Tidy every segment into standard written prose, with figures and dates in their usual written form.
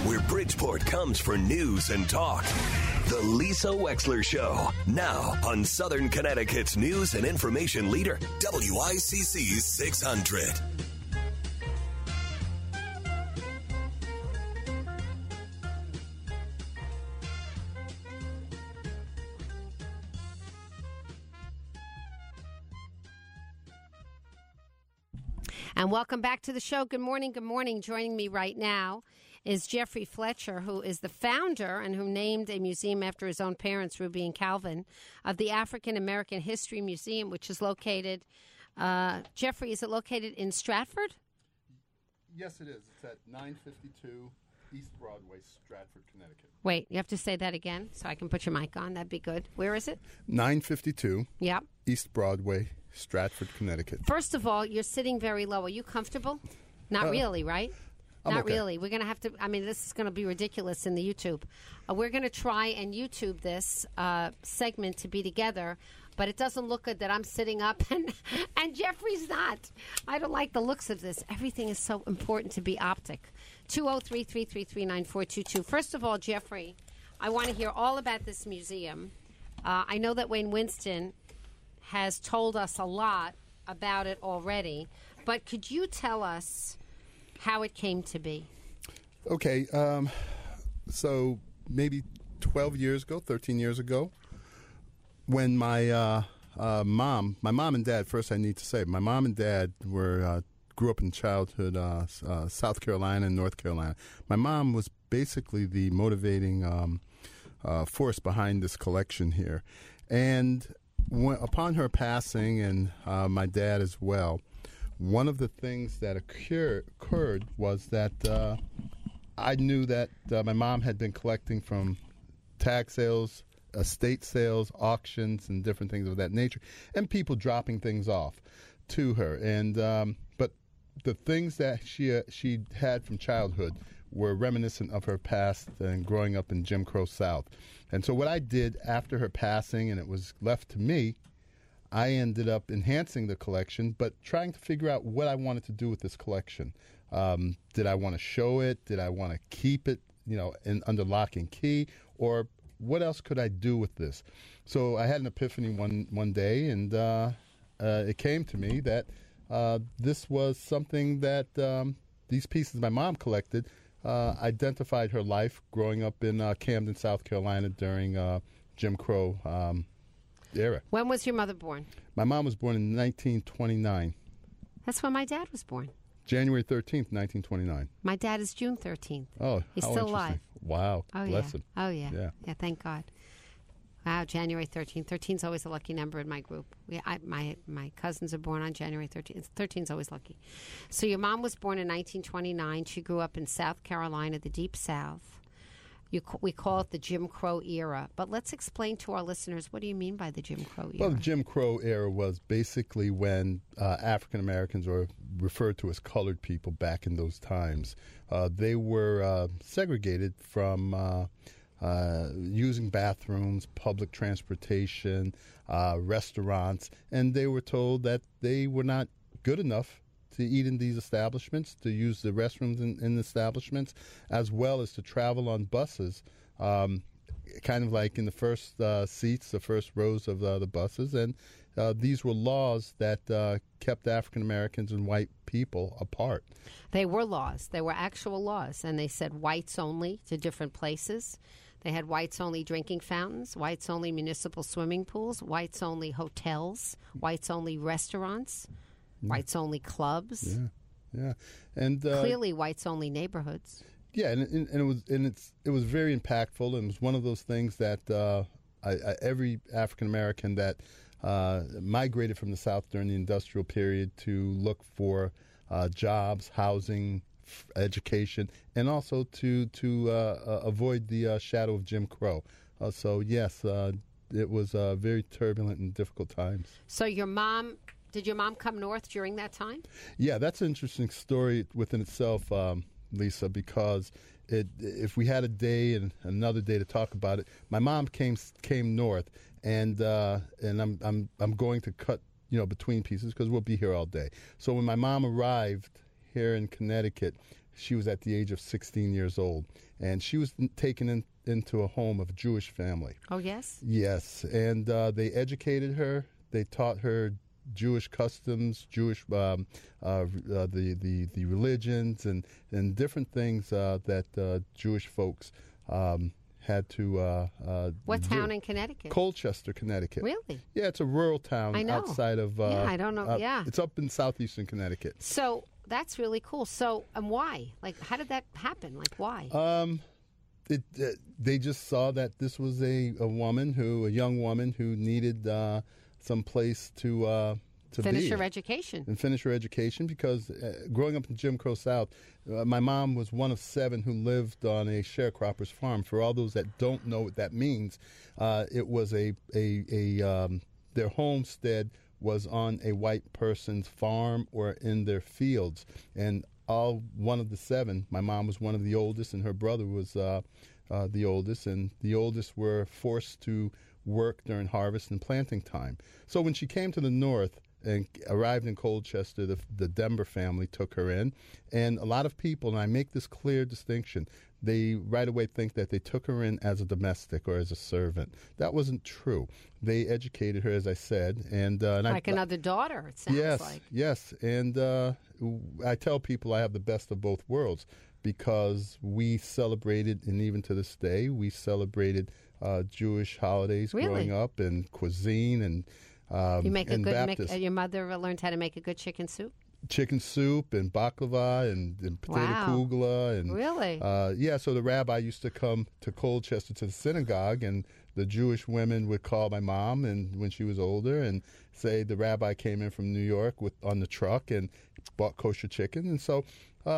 where Bridgeport comes for news and talk. The Lisa Wexler Show, now on Southern Connecticut's news and information leader, WICC 600. And welcome back to the show. Good morning. Good morning. Joining me right now is Jeffrey Fletcher, who is the founder and who named a museum after his own parents, Ruby and Calvin, of the African American History Museum, which is located, Jeffrey, is it located in Stratford? Yes, it is. It's at 952 East Broadway, Stratford, Connecticut. Wait, you have to say that again so I can put your mic on. That'd be good. Where is it? 952 Yep. East Broadway, Stratford, Connecticut. First of all, you're sitting very low. Are you comfortable? Not really, right? I'm Not okay. really. We're going to have to, this is going to be ridiculous in the YouTube. We're going to try and YouTube this segment to be together, but it doesn't look good that I'm sitting up and Jeffrey's not. I don't like the looks of this. Everything is so important to be optic. 203-333-9422. First of all, Jeffrey, I want to hear all about this museum. I know that Wayne Winston has told us a lot about it already, but could you tell us how it came to be? Okay, so maybe 12 years ago, 13 years ago, when my mom and dad, first I need to say, my mom and dad grew up in childhood South Carolina and North Carolina. My mom was basically the motivating force behind this collection here. And upon her passing, and my dad as well, one of the things that occurred was that I knew that my mom had been collecting from tag sales, estate sales, auctions, and different things of that nature, and people dropping things off to her. And but the things that she had from childhood were reminiscent of her past and growing up in Jim Crow South. And so what I did after her passing, and it was left to me, I ended up enhancing the collection, but trying to figure out what I wanted to do with this collection. Did I want to show it? Did I want to keep it, under lock and key? Or what else could I do with this? So I had an epiphany one day, and it came to me that this was something that these pieces my mom collected identified her life growing up in Camden, South Carolina during Jim Crow era. When was your mother born? My mom was born in 1929. That's when my dad was born. January 13th, 1929. My dad is June 13th. Oh, he's how still interesting. alive. Wow. Oh, Bless yeah. him. Oh, yeah. Yeah. Thank God. Wow, January 13th. 13 is always a lucky number in my group. My cousins are born on January 13th. 13 is always lucky. So your mom was born in 1929. She grew up in South Carolina, the Deep South. We call it the Jim Crow era. But let's explain to our listeners, what do you mean by the Jim Crow era? Well, the Jim Crow era was basically when African Americans, or referred to as colored people back in those times, they were segregated from using bathrooms, public transportation, restaurants, and they were told that they were not good enough to eat in these establishments, to use the restrooms in the establishments, as well as to travel on buses, kind of like in the first seats, the first rows of the buses. And these were laws that kept African Americans and white people apart. They were laws. They were actual laws. And they said whites only to different places. They had whites-only drinking fountains, whites-only municipal swimming pools, whites-only hotels, whites-only restaurants, whites-only clubs. Yeah, and clearly whites-only neighborhoods. Yeah, and it was very impactful, and it was one of those things that every African American that migrated from the South during the industrial period to look for jobs, housing, education, and also to avoid the shadow of Jim Crow. So yes, it was very turbulent and difficult times. So did your mom come north during that time? Yeah, that's an interesting story within itself, Lisa, because if we had a day and another day to talk about it, my mom came north, and I'm going to cut between pieces because we'll be here all day. So when my mom arrived here in Connecticut, she was at the age of 16 years old, and she was taken into a home of a Jewish family. Oh, yes? Yes, and they educated her. They taught her Jewish customs, Jewish the religions, and different things that Jewish folks had to What do. town in Connecticut? Colchester, Connecticut. Really? Yeah, it's a rural town I know. outside of. Yeah, I don't know. Yeah. It's up in southeastern Connecticut. So that's really cool. So, and why? Like, how did that happen? Like, why? They just saw that this was a young woman who needed some place to Finish be her education. and finish her education, because growing up in Jim Crow South, my mom was one of 7 who lived on a sharecropper's farm. For all those that don't know what that means, it was their homestead was on a white person's farm or in their fields, and one of the 7. My mom was one of the oldest, and her brother was the oldest, and the oldest were forced to work during harvest and planting time. So when she came to the north and arrived in Colchester, the Denver family took her in, and a lot of people, and I make this clear distinction, they right away think that they took her in as a domestic or as a servant. That wasn't true. They educated her, as I said, and Like another daughter, it sounds like. Yes, and I tell people I have the best of both worlds, because we celebrated, and even to this day, we celebrated Jewish holidays growing up, and cuisine, and You make a and good. Baptist. Your mother learned how to make a good chicken soup. Chicken soup and baklava and potato Wow. kugla and Really? So the rabbi used to come to Colchester to the synagogue, and the Jewish women would call my mom, and when she was older, and say the rabbi came in from New York on the truck and bought kosher chicken, and so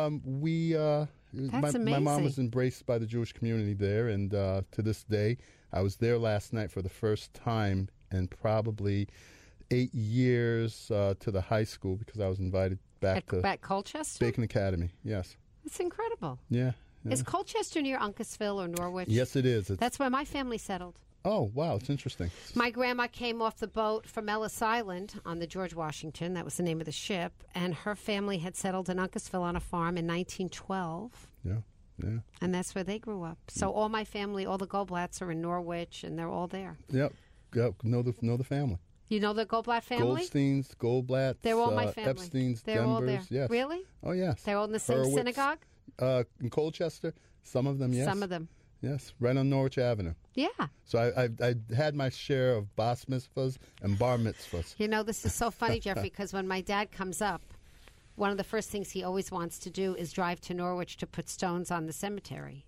That's my mom amazing. was embraced by the Jewish community there, and to this day, I was there last night for the first time in probably 8 years to the high school, because I was invited back to At Colchester? Bacon Academy. Yes. It's incredible. Yeah. Is Colchester near Uncasville or Norwich? Yes, it is. That's where my family settled. Oh, wow. It's interesting. My grandma came off the boat from Ellis Island on the George Washington. That was the name of the ship. And her family had settled in Uncasville on a farm in 1912. Yeah. Yeah. And that's where they grew up. So all my family, all the Goldblatts are in Norwich, and they're all there. Yep. Know the family. You know the Goldblatt family? Goldsteins, Goldblatts. They're all my family. Epsteins, They're all there. Denvers. Yes. Really? Oh, yes. They're all in the same Hurwitz. synagogue? In Colchester, some of them, yes. Some of them. Yes, right on Norwich Avenue. Yeah. So I had my share of bas mitzvahs and bar mitzvahs. You know, this is so funny, Jeffrey, because when my dad comes up, one of the first things he always wants to do is drive to Norwich to put stones on the cemetery.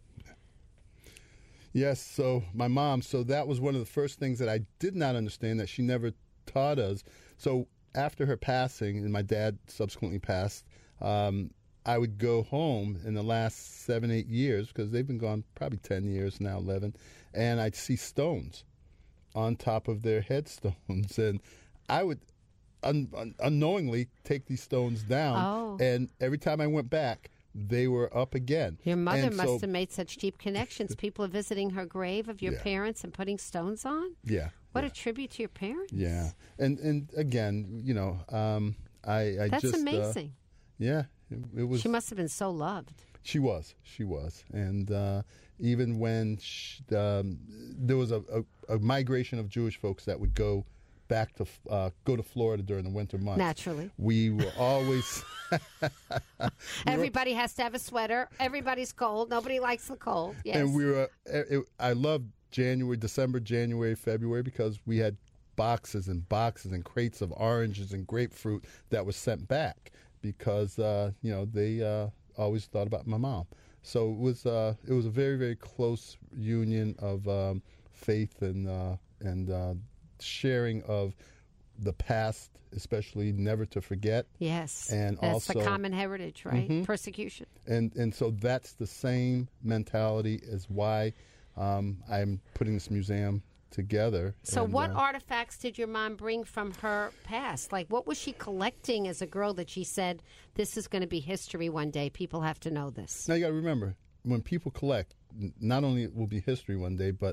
Yes, so my mom, so that was one of the first things that I did not understand, that she never taught us. So after her passing, and my dad subsequently passed, I would go home in the last 7-8 years, because they've been gone probably 10 years now, 11, and I'd see stones on top of their headstones, and I would unknowingly take these stones down, and every time I went back, they were up again. Your mother And must have made such deep connections. People are visiting her grave of your parents and putting stones on? Yeah. What a tribute to your parents. Yeah. And again, you know, I That's just... amazing. Yeah. It was. She must have been so loved. She was. And even when there was a migration of Jewish folks that would go back to go to Florida during the winter months. Naturally. We were always... Everybody has to have a sweater. Everybody's cold. Nobody likes the cold. Yes. And we were... I loved December, January, February, because we had boxes and crates of oranges and grapefruit that was sent back, because they always thought about my mom. So it was a very, very close union of faith and sharing of the past, especially never to forget. Yes, and that's also the common heritage, right? Persecution. And so that's the same mentality as why I'm putting this museum together. So and, what artifacts did your mom bring from her past? Like, what was she collecting as a girl that she said, this is going to be history one day, people have to know this? Now you got to remember, when people collect, not only it will be history one day, but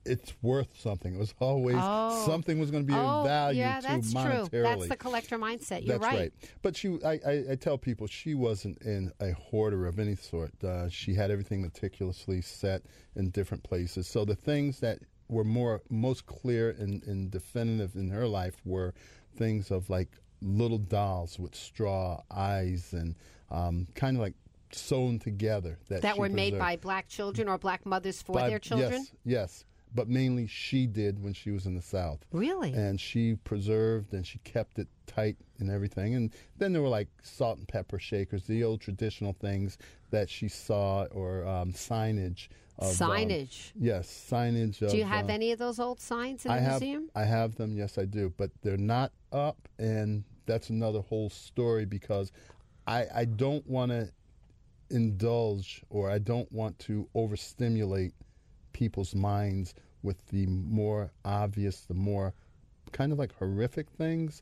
it's worth something. It was always something was going to be of value to that's monetarily. true. That's the collector mindset. You're That's right. But I tell people she wasn't a hoarder of any sort. She had everything meticulously set in different places. So the things that were most clear and definitive in her life were things of like little dolls with straw eyes and kind of like sewn together. That were made by black children or black mothers for their children? Yes. But mainly she did when she was in the South. Really? And she preserved and she kept it tight and everything. And then there were like salt and pepper shakers, the old traditional things that she saw, or signage. Signage? Yes, signage. Do you have any of those old signs in the museum? I have them, yes I do. But they're not up, and that's another whole story because I don't want to indulge, or I don't want to overstimulate people's minds with the more obvious, the more kind of like horrific things.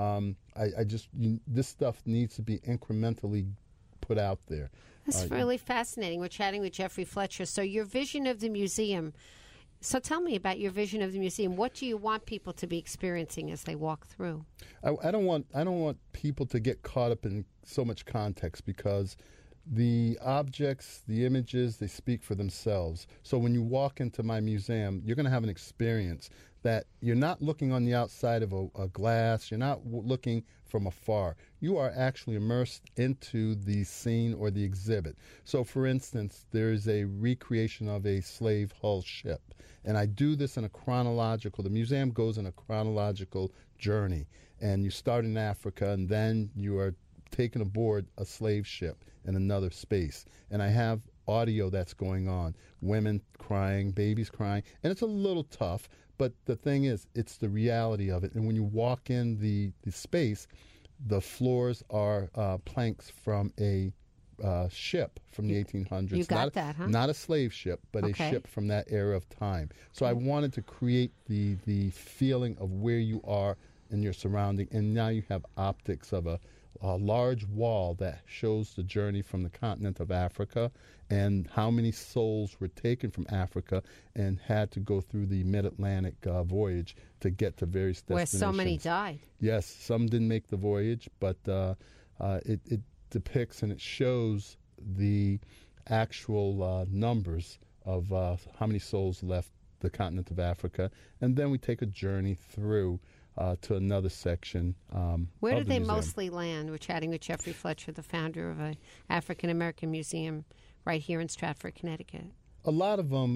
This stuff needs to be incrementally put out there. That's really fascinating. We're chatting with Jeffrey Fletcher. So your vision of the museum. So tell me about your vision of the museum. What do you want people to be experiencing as they walk through? I don't want people to get caught up in so much context, because the objects, the images, they speak for themselves. So when you walk into my museum, you're going to have an experience that you're not looking on the outside of a glass. You're not looking from afar. You are actually immersed into the scene or the exhibit. So, for instance, there's a recreation of a slave hull ship. And I do this in the museum goes in a chronological journey. And you start in Africa, and then you are taken aboard a slave ship in another space. And I have audio that's going on, women crying, babies crying, and it's a little tough, but the thing is, it's the reality of it. And when you walk in the space, the floors are planks from a ship from the 1800s. You got that, huh? Not a slave ship, but a ship from that era of time. So I wanted to create the feeling of where you are in your surrounding, and now you have optics of a large wall that shows the journey from the continent of Africa and how many souls were taken from Africa and had to go through the mid-Atlantic voyage to get to various destinations. Where so many died. Yes, some didn't make the voyage, but it depicts and it shows the actual numbers of how many souls left the continent of Africa. And then we take a journey through to another section. Where do they museum. Mostly land? We're chatting with Jeffrey Fletcher, the founder of an African American museum right here in Stratford, Connecticut. A lot of them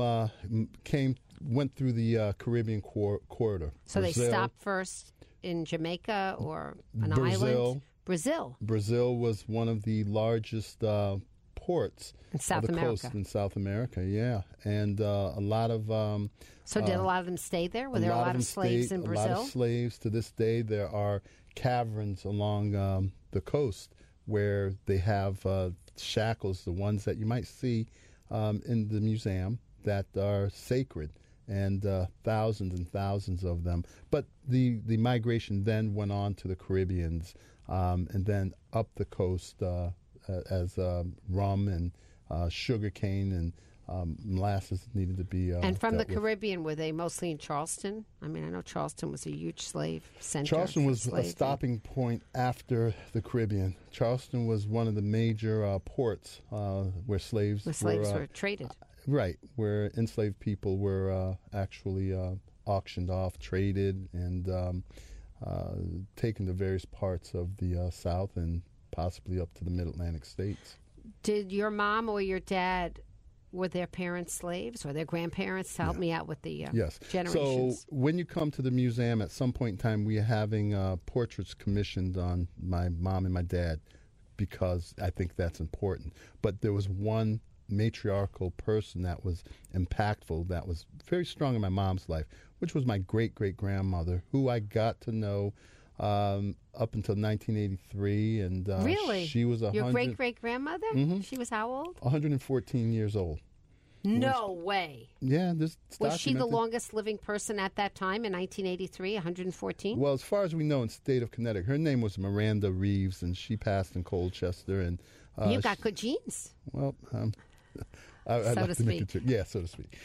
went through the Caribbean corridor. So Brazil, they stopped first in Jamaica or an island? Brazil was one of the largest ports in South of the America. Coast in South America, yeah. And a lot of... so did a lot of them stay there? Were there a lot of slaves in Brazil? A lot of slaves. To this day, there are caverns along the coast where they have shackles, the ones that you might see in the museum, that are sacred, and thousands and thousands of them. But the migration then went on to the Caribbeans, and then up the coast as rum and sugar cane and molasses needed to be and from the with. Caribbean, were they mostly in Charleston? I mean, I know Charleston was a huge slave center. Charleston was a stopping point after the Caribbean. Charleston was one of the major ports where slaves were traded. Right, where enslaved people were actually auctioned off, traded, and taken to various parts of the South and possibly up to the Mid-Atlantic states. Did your mom or your dad, were their parents slaves or their grandparents? Help me out with the generations. So when you come to the museum, at some point in time, we are having portraits commissioned on my mom and my dad, because I think that's important. But there was one matriarchal person that was impactful, that was very strong in my mom's life, which was my great-great-grandmother, who I got to know up until 1983, and really, she was your great-great-grandmother. Mm-hmm. She was how old? 114 years old. No way. Yeah, this was she the longest living person at that time in 1983? 114. Well, as far as we know, in the state of Connecticut, her name was Miranda Reeves, and she passed in Colchester. And you got good genes. Well, I'd so like to to make speak. it yeah, so to speak.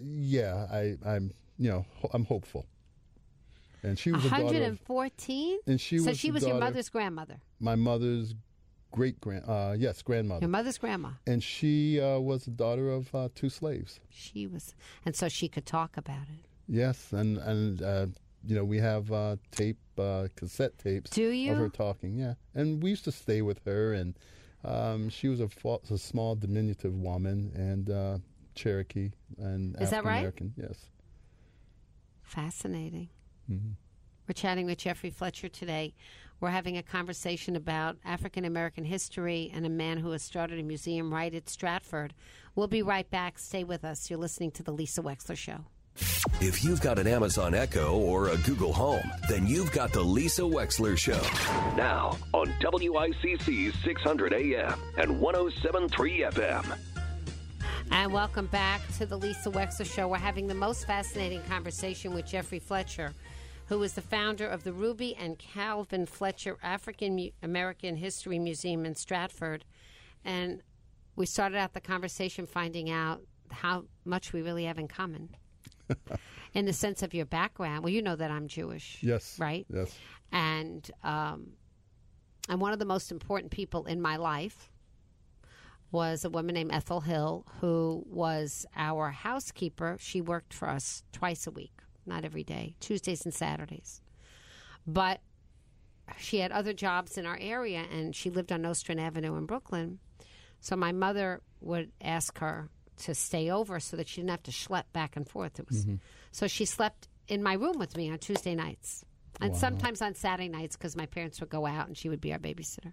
I'm hopeful. And she was a daughter of, 114? and she So was she the was your daughter- mother's grandmother. my mother's grandmother. Your mother's grandma. And she was the daughter of 2 slaves. She was, and so she could talk about it. Yes, and we have cassette tapes Do you? of her talking. Yeah, and we used to stay with her, and she was a small, diminutive woman, and Cherokee and Is that right? African American. Yes. Fascinating. Mm-hmm. We're chatting with Jeffrey Fletcher today. We're having a conversation about African American history and a man who has started a museum right at Stratford. We'll be right back. Stay with us. You're listening to The Lisa Wexler Show. If you've got an Amazon Echo or a Google Home, then you've got the Lisa Wexler Show. Now on WICC 600 AM and 107.3 FM. And welcome back to the Lisa Wexler Show. We're having the most fascinating conversation with Jeffrey Fletcher, who is the founder of the Ruby and Calvin Fletcher African American History Museum in Stratford. And we started out the conversation finding out how much we really have in common. In the sense of your background. Well, you know that I'm Jewish. Yes. Right? Yes. And one of the most important people in my life was a woman named Ethel Hill, who was our housekeeper. She worked for us twice a week, not every day, Tuesdays and Saturdays. But she had other jobs in our area, and she lived on Nostrand Avenue in Brooklyn. So my mother would ask her to stay over so that she didn't have to schlep back and forth. It was So she slept in my room with me on Tuesday nights, and sometimes on Saturday nights because my parents would go out and she would be our babysitter.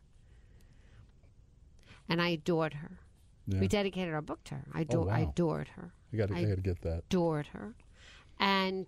And I adored her. Yeah. We dedicated our book to her. I wow. adored her. I got to get that. Adored her, and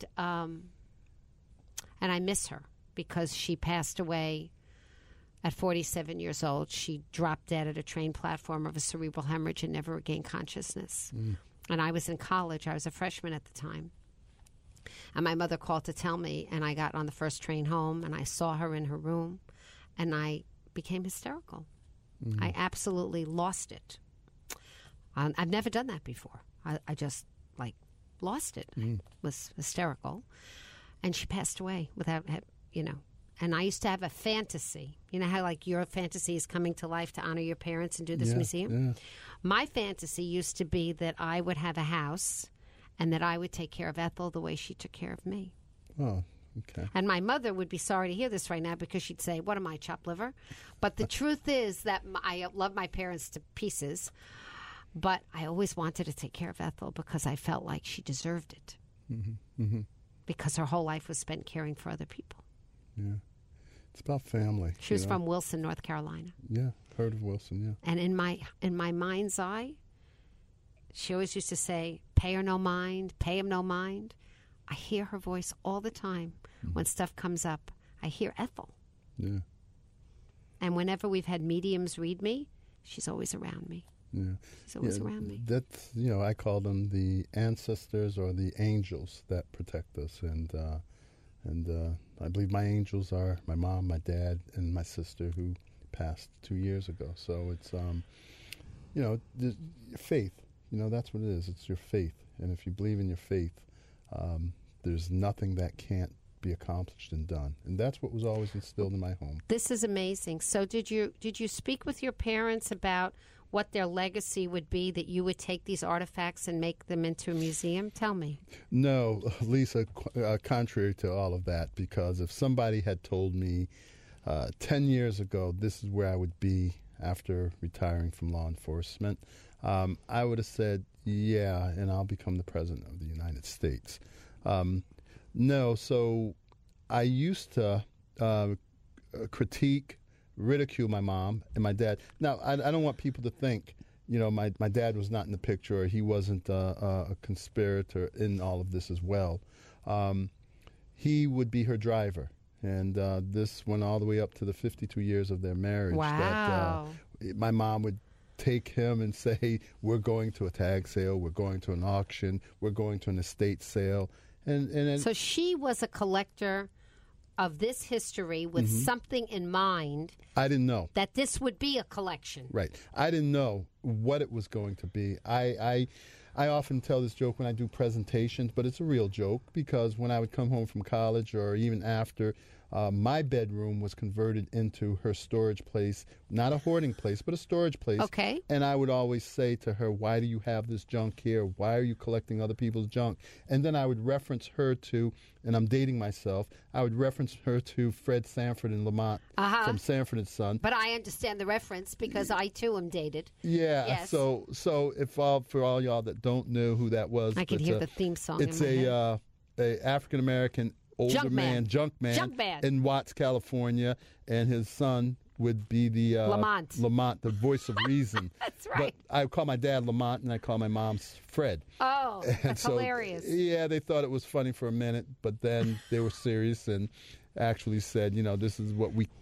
I miss her because she passed away at 47 years old. She dropped dead at a train platform of a cerebral hemorrhage and never regained consciousness. And I was in college. I was a freshman at the time. And my mother called to tell me, and I got on the first train home, and I saw her in her room, and I became hysterical. I absolutely lost it. I've never done that before. I just, lost it. I was hysterical. And she passed away without, And I used to have a fantasy. You know how, your fantasy is coming to life to honor your parents and do this museum? Yeah. My fantasy used to be that I would have a house and that I would take care of Ethel the way she took care of me. Oh, okay. And my mother would be sorry to hear this right now because she'd say, what am I, chopped liver? But the truth is that I love my parents to pieces, but I always wanted to take care of Ethel because I felt like she deserved it. Because her whole life was spent caring for other people. Yeah. It's about family. She was from Wilson, North Carolina. Yeah, heard of Wilson, yeah. And in my mind's eye, she always used to say, pay her no mind, pay him no mind. I hear her voice all the time when stuff comes up. I hear Ethel. Yeah. And whenever we've had mediums read me, she's always around me. Yeah. She's always around me. That's, I call them the ancestors or the angels that protect us. And I believe my angels are my mom, my dad, and my sister who passed 2 years ago. So it's, faith. That's what it is. It's your faith. And if you believe in your faith, there's nothing that can't be accomplished and done. And that's what was always instilled in my home. This is amazing. So did you speak with your parents about what their legacy would be, that you would take these artifacts and make them into a museum? Tell me. No, Lisa, contrary to all of that, because if somebody had told me 10 years ago this is where I would be after retiring from law enforcement, I would have said, yeah, and I'll become the President of the United States. No, so I used to critique, ridicule my mom and my dad. Now, I don't want people to think, my dad was not in the picture or he wasn't a conspirator in all of this as well. He would be her driver. And this went all the way up to the 52 years of their marriage. Wow. That my mom would take him and say, we're going to a tag sale, we're going to an auction, we're going to an estate sale. And so she was a collector of this history with something in mind. I didn't know that this would be a collection. Right. I didn't know what it was going to be. I often tell this joke when I do presentations, but it's a real joke because when I would come home from college or even after, my bedroom was converted into her storage place, not a hoarding place, but a storage place. Okay. And I would always say to her, why do you have this junk here? Why are you collecting other people's junk? And then I would reference her to, and I'm dating myself, I would reference her to Fred Sanford and Lamont from Sanford & Son. But I understand the reference because I, too, am dated. Yeah. Yes. So for all y'all that don't know who that was. I can hear the theme song It's in my head. a African-American older junk man in Watts, California, and his son would be the Lamont, the voice of reason. That's right. But I call my dad Lamont, and I call my mom's Fred. Oh, that's hilarious. Yeah, they thought it was funny for a minute, but then they were serious and actually said, this is what we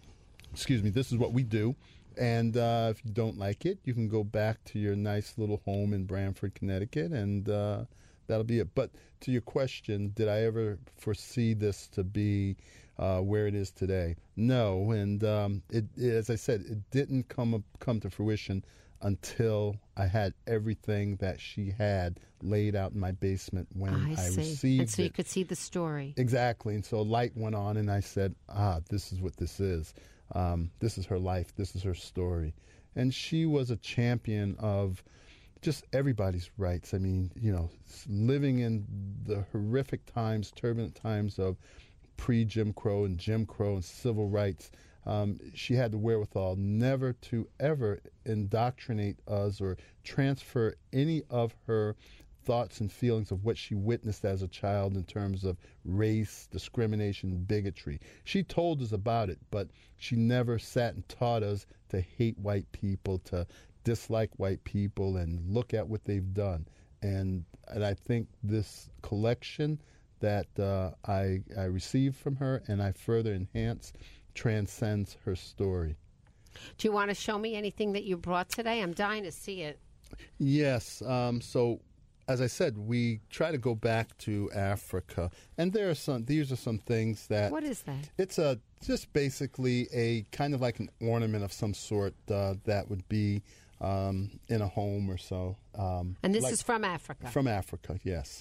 do. And if you don't like it, you can go back to your nice little home in Branford, Connecticut, and that'll be it. But to your question, did I ever foresee this to be where it is today? No, and it, as I said, it didn't come to fruition until I had everything that she had laid out in my basement when I received it. And so you could see the story. Exactly, and so a light went on, and I said, this is what this is. This is her life. This is her story. And she was a champion of just everybody's rights. I mean, living in the horrific times, turbulent times of pre-Jim Crow and Jim Crow and civil rights, she had the wherewithal never to ever indoctrinate us or transfer any of her thoughts and feelings of what she witnessed as a child in terms of race, discrimination, bigotry. She told us about it, but she never sat and taught us to hate white people, to dislike white people and look at what they've done. And I think this collection that I received from her and I further enhance transcends her story. Do you want to show me anything that you brought today? I'm dying to see it. Yes. So as I said, we try to go back to Africa, and these are some things that... What is that? It's just basically a kind of like an ornament of some sort that would be in a home or so. And this is from Africa? From Africa, yes.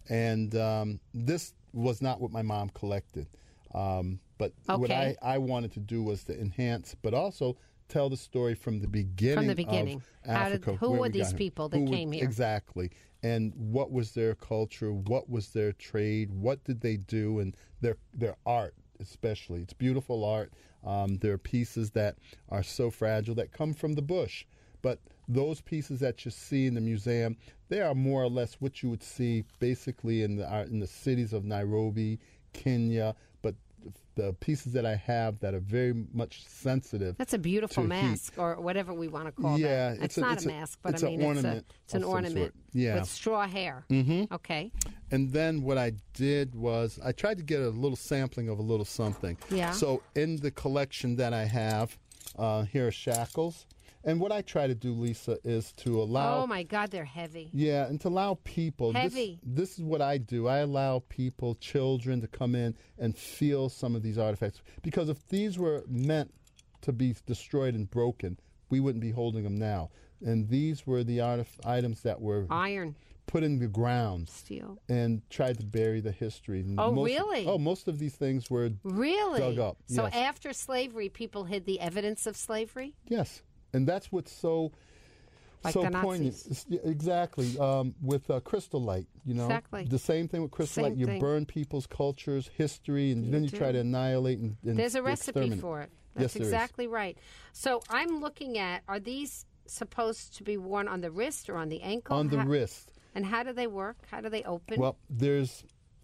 And this was not what my mom collected. But what I wanted to do was to enhance, but also tell the story from the beginning. From the beginning. Of Africa. Who were these people that came here? Exactly. And what was their culture? What was their trade? What did they do? And their art, especially. It's beautiful art. There are pieces that are so fragile that come from the bush. But those pieces that you see in the museum, they are more or less what you would see basically in the cities of Nairobi, Kenya. But the pieces that I have that are very much sensitive. That's a beautiful mask, or whatever we want to call that. It's not a mask, but I mean, it's an ornament with straw hair. Mm-hmm. Okay. And then what I did was I tried to get a little sampling of a little something. Yeah. So in the collection that I have, here are shackles. And what I try to do, Lisa, is to allow... Oh, my God, they're heavy. Yeah, and to allow people... Heavy. This is what I do. I allow people, children, to come in and feel some of these artifacts. Because if these were meant to be destroyed and broken, we wouldn't be holding them now. And these were the items that were... Iron. Put in the ground. Steel. And tried to bury the history. And really? Most of these things were dug up. So yes. After slavery, people hid the evidence of slavery? Yes. And that's what's so poignant. Exactly. With Crystal Light, Exactly. The same thing with Crystal Light. You burn people's cultures, history, and then you try to annihilate and There's a recipe for it. That's yes, exactly right. So I'm looking at, are these supposed to be worn on the wrist or on the ankle? On the wrist. And how do they work? How do they open? Well, there's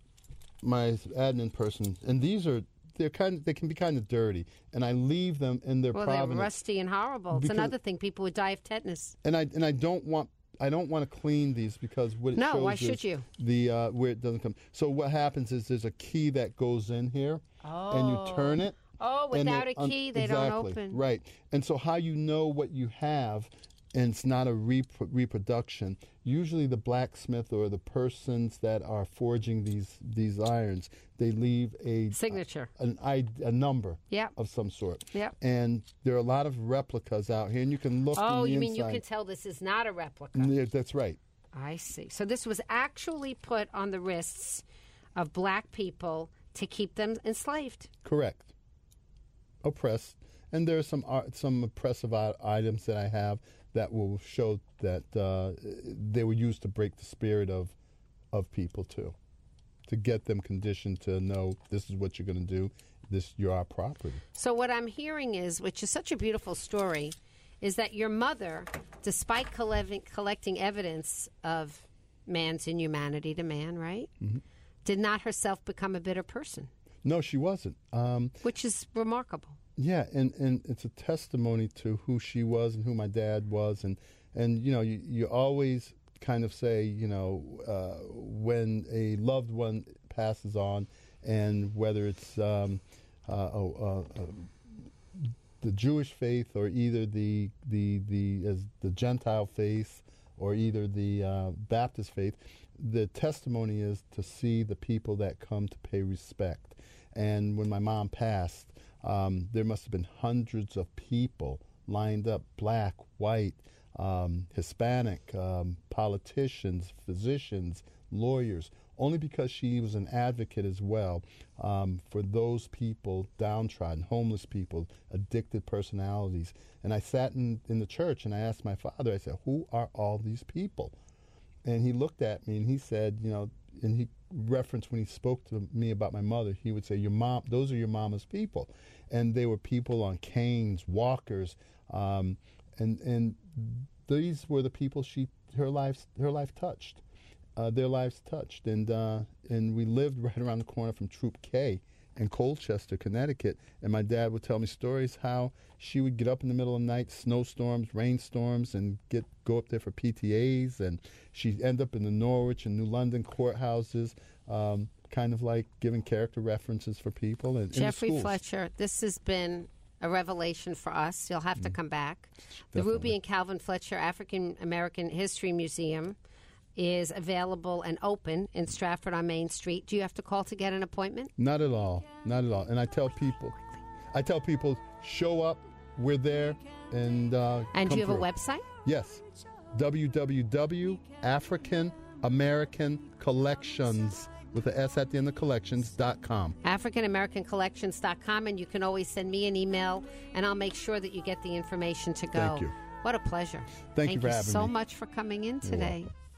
my admin person, and these are... They can be kind of dirty, and I leave them in their provenance. They're rusty and horrible. It's another thing. People would die of tetanus. And I don't want to clean these because what it shows why should you? The where it doesn't come. So what happens is there's a key that goes in here, and you turn it. Oh, without a key, they don't open. Right. And so how you know what you have and it's not a reproduction. Usually the blacksmith or the persons that are forging these irons, they leave a signature, a number of some sort. Yep. And there are a lot of replicas out here, and you can look. Oh, you inside. mean you can tell this is not a replica? Yeah, that's right. I see. So this was actually put on the wrists of black people to keep them enslaved. Correct. Oppressed. And there are some oppressive items that I have that will show that they were used to break the spirit of people too, to get them conditioned to know this is what you're going to do. You're our property. So what I'm hearing is, which is such a beautiful story, is that your mother, despite collecting evidence of man's inhumanity to man, right, did not herself become a bitter person. No, she wasn't. Which is remarkable. Yeah, and it's a testimony to who she was and who my dad was, and you always kind of say, when a loved one passes on, and whether it's the Jewish faith or either the Gentile faith or either the Baptist faith, the testimony is to see the people that come to pay respect. And when my mom passed, there must have been hundreds of people lined up, black, white, Hispanic, politicians, physicians, lawyers, only because she was an advocate as well for those people, downtrodden, homeless people, addicted personalities. And I sat in the church and I asked my father, I said, who are all these people? And he looked at me and he said, and he referenced when he spoke to me about my mother, he would say, "Your mom, those are your mama's people," and they were people on canes, walkers, and these were the people her life touched, their lives touched, and we lived right around the corner from Troop K in Colchester, Connecticut, and my dad would tell me stories how she would get up in the middle of the night, snowstorms, rainstorms, and go up there for PTAs, and she'd end up in the Norwich and New London courthouses, kind of like giving character references for people. And Jeffrey Fletcher, this has been a revelation for us. You'll have to come back. The Ruby and Calvin Fletcher African American History Museum is available and open in Stratford on Main Street. Do you have to call to get an appointment? Not at all. Not at all. And I tell people, show up. We're there. And do you have a website? Yes. www.AfricanAmericanCollections with the S at the end of collections.com. AfricanAmericanCollections.com, and you can always send me an email, and I'll make sure that you get the information to go. Thank you. What a pleasure. Thank you for having me. Thank you so much for coming in today.